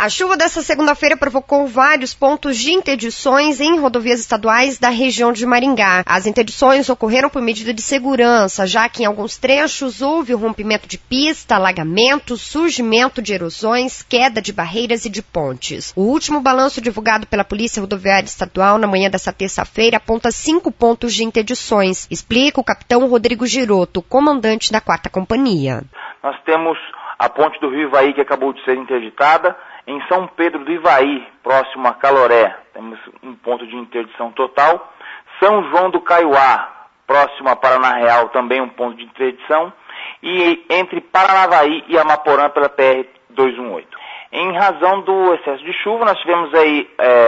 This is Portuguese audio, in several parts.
A chuva dessa segunda-feira provocou vários pontos de interdições em rodovias estaduais da região de Maringá. As interdições ocorreram por medida de segurança, já que em alguns trechos houve o rompimento de pista, alagamento, surgimento de erosões, queda de barreiras e de pontes. O último balanço divulgado pela Polícia Rodoviária Estadual na manhã dessa terça-feira aponta 5 pontos de interdições, explica o capitão Rodrigo Giroto, comandante da 4ª Companhia. Nós temos a ponte do Rio Ivaí, que acabou de ser interditada. Em São Pedro do Ivaí, próximo a Caloré, temos um ponto de interdição total. São João do Caiuá, próximo a Paraná Real, também um ponto de interdição. E entre Paranavaí e Amaporã pela PR-218. Em razão do excesso de chuva, nós tivemos aí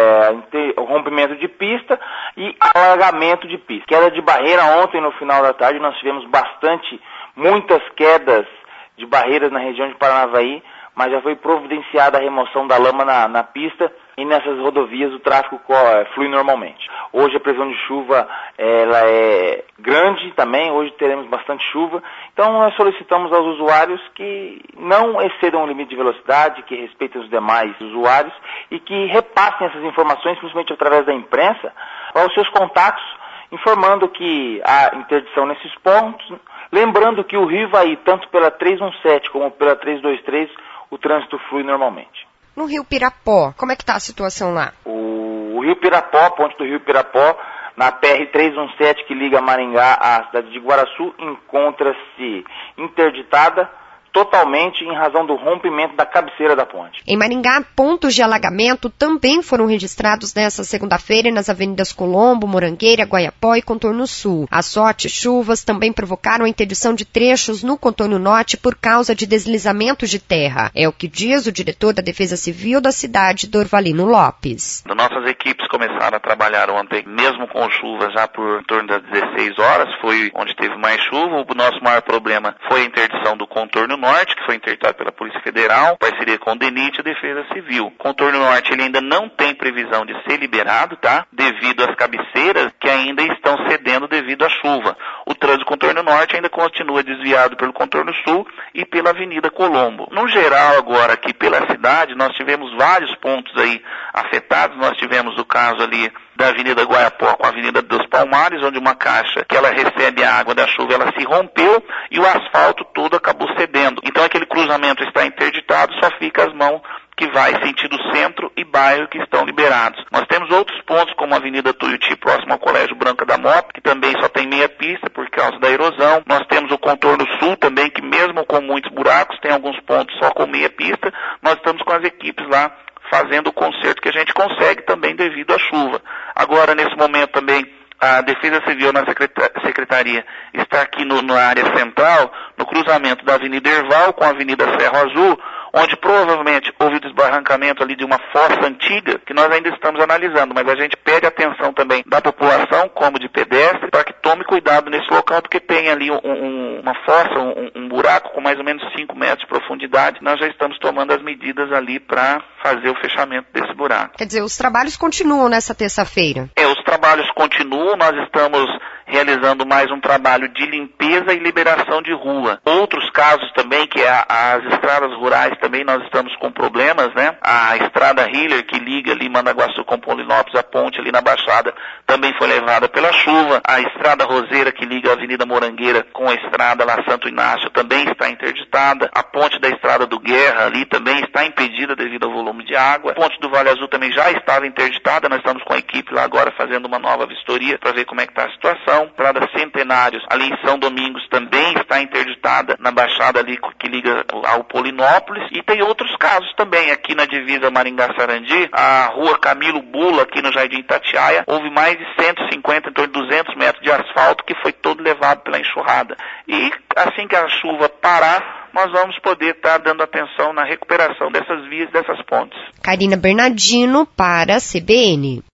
o rompimento de pista e alagamento de pista. Queda de barreira ontem no final da tarde, nós tivemos muitas quedas de barreiras na região de Paranavaí, mas já foi providenciada a remoção da lama na pista e nessas rodovias o tráfego flui normalmente. Hoje a previsão de chuva ela é grande também, hoje teremos bastante chuva, então nós solicitamos aos usuários que não excedam o limite de velocidade, que respeitem os demais usuários e que repassem essas informações, principalmente através da imprensa, aos seus contatos, informando que há interdição nesses pontos, lembrando que o Rio Ivaí, tanto pela 317 como pela 323, o trânsito flui normalmente. No Rio Pirapó, como é que está a situação lá? O Rio Pirapó, a ponte do Rio Pirapó, na PR-317 que liga Maringá à cidade de Guaraçu, encontra-se interditada totalmente em razão do rompimento da cabeceira da ponte. Em Maringá, pontos de alagamento também foram registrados nesta segunda-feira nas avenidas Colombo, Morangueira, Guaiapó e Contorno Sul. As fortes chuvas também provocaram a interdição de trechos no Contorno Norte por causa de deslizamentos de terra. É o que diz o diretor da Defesa Civil da cidade, Dorvalino Lopes. Nossas equipes começaram a trabalhar ontem, mesmo com chuva, já por em torno das 16 horas, foi onde teve mais chuva. O nosso maior problema foi a interdição do Contorno Norte, que foi interditado pela Polícia Federal, parceria com o DENIT e a Defesa Civil. O Contorno Norte ele ainda não tem previsão de ser liberado, tá? Devido às cabeceiras que ainda estão cedendo devido à chuva. O trânsito do Contorno Norte ainda continua desviado pelo Contorno Sul e pela Avenida Colombo. No geral, agora aqui pela cidade, nós tivemos vários pontos aí afetados. Nós tivemos o caso ali da Avenida Guaiapó com a Avenida dos Palmares, onde uma caixa que ela recebe a água da chuva, ela se rompeu e o asfalto todo acabou cedendo. Então aquele cruzamento está interditado, só fica as mãos que vai sentido centro e bairro que estão liberados. Nós temos outros pontos, como a Avenida Tuiuti, próximo ao Colégio Branca da Moto, que também só tem meia pista por causa da erosão. Nós temos o Contorno Sul também, que mesmo com muitos buracos, tem alguns pontos só com meia pista. Nós estamos com as equipes lá fazendo o conserto que a gente consegue também devido à chuva. Agora, nesse momento também, a Defesa Civil na Secretaria está aqui na área central, no cruzamento da Avenida Herval com a Avenida Ferro Azul, onde provavelmente houve o desbarrancamento ali de uma fossa antiga, que nós ainda estamos analisando, mas a gente pede a atenção também da população, como de pedestre, para que tome cuidado nesse local, porque tem ali uma fossa, um buraco com mais ou menos 5 metros de profundidade. Nós já estamos tomando as medidas ali para fazer o fechamento desse buraco. Quer dizer, os trabalhos continuam nessa terça-feira? Os trabalhos continuam, nós estamos realizando mais um trabalho de limpeza e liberação de rua. Outros casos também, que é as estradas rurais também nós estamos com problemas, né? A estrada Hiller, que liga ali Mandaguaçu com Polinópolis, a ponte ali na Baixada, também foi levada pela chuva. A estrada Roseira, que liga a Avenida Morangueira com a estrada lá Santo Inácio, também está interditada. A ponte da estrada do Guerra ali também está impedida devido ao volume de água. A ponte do Vale Azul também já estava interditada, nós estamos com a equipe lá agora fazendo uma nova vistoria para ver como é que está a situação. Estrada Centenários, ali em São Domingos, também está interditada na Baixada ali que liga ao Polinópolis. E tem outros casos também, aqui na divisa Maringá-Sarandi, a rua Camilo Bula, aqui no Jardim Itatiaia, houve mais de 150, em torno de 200 metros de asfalto que foi todo levado pela enxurrada. E assim que a chuva parar, nós vamos poder estar dando atenção na recuperação dessas vias, dessas pontes. Karina Bernardino para a CBN.